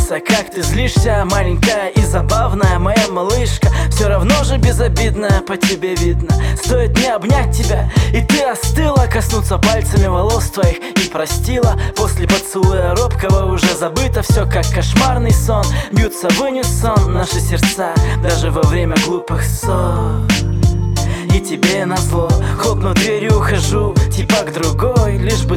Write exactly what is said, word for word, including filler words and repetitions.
злишься, как ты злишься, маленькая и забавная моя малышка. Все равно же безобидная, по тебе видно. Стоит мне обнять тебя, и ты остыла, коснуться пальцами волос твоих и простила. После поцелуя робкого уже забыто все, как кошмарный сон. Бьются в унисон наши сердца, даже во время глупых ссор. И тебе назло, хлопнув дверью ухожу, типа к другой, лишь бы